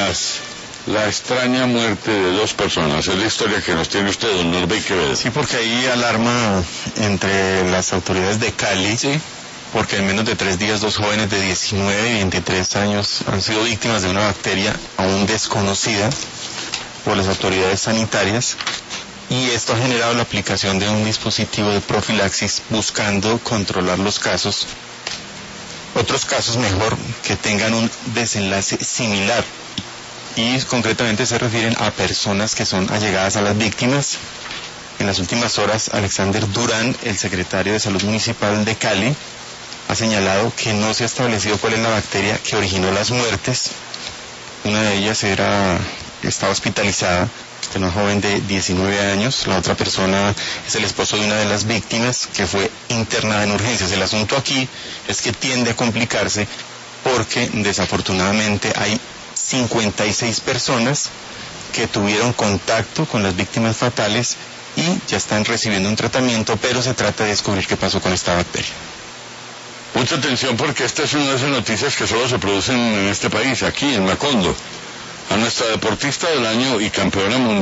la extraña muerte de dos personas. Es la historia que nos tiene usted, don Norbey Quevedo. Sí, porque hay alarma entre las autoridades de Cali, Sí. porque en menos de 3 días 2 jóvenes de 19 y 23 años han sido víctimas de una bacteria aún desconocida por las autoridades sanitarias, y esto ha generado la aplicación de un dispositivo de profilaxis buscando controlar los casos, otros casos mejor, que tengan un desenlace similar, y concretamente se refieren a personas que son allegadas a las víctimas. En las últimas horas, Alexander Durán, el secretario de Salud Municipal de Cali, ha señalado que no se ha establecido cuál es la bacteria que originó las muertes. Una de ellas estaba hospitalizada, una joven de 19 años, la otra persona es el esposo de una de las víctimas que fue internada en urgencias. El asunto aquí es que tiende a complicarse porque desafortunadamente hay 56 personas que tuvieron contacto con las víctimas fatales y ya están recibiendo un tratamiento, pero se trata de descubrir qué pasó con esta bacteria. Mucha atención, porque esta es una de esas noticias que solo se producen en este país, aquí en Macondo. A nuestra deportista del año y campeona mundial